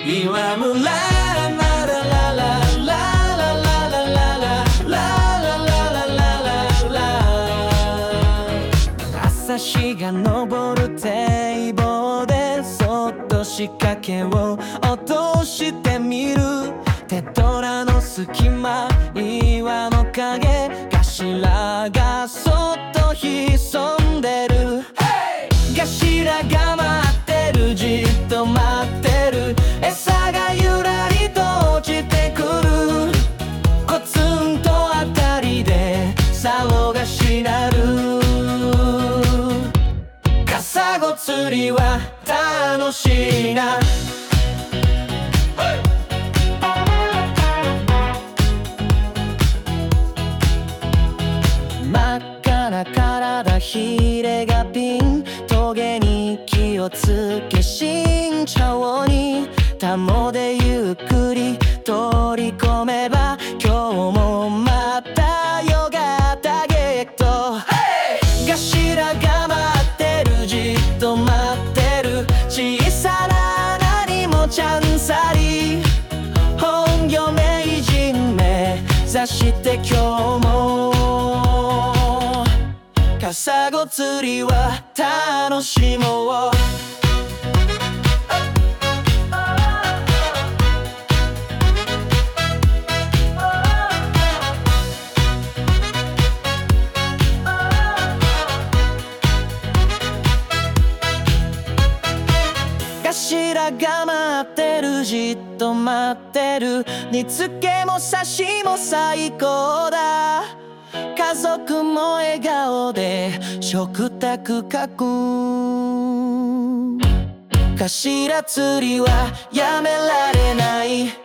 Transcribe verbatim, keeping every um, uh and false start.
岩村ラララララララララララララ朝日が昇る堤防でそっと仕掛けを落としてみる手ドラの隙間岩の影頭がそっと潜んでる、hey! 頭が待ってるじっと待ってる餌がゆらりと落ちてくるコツンとあたりで竿がしなるカサゴ釣りは楽しいな真っ赤な体ヒレがピントゲに気をつけ慎重にタモでゆっくり取り込めば今日もまたよがったゲット、hey! 頭が待ってるじっと待ってる小さな穴にもチャンサリ本業名人目指して今日もカサゴ釣りは楽しもう頭が待ってるじっと待ってる煮つけも刺しも最高だ家族も笑顔で食卓囲む頭釣りはやめられない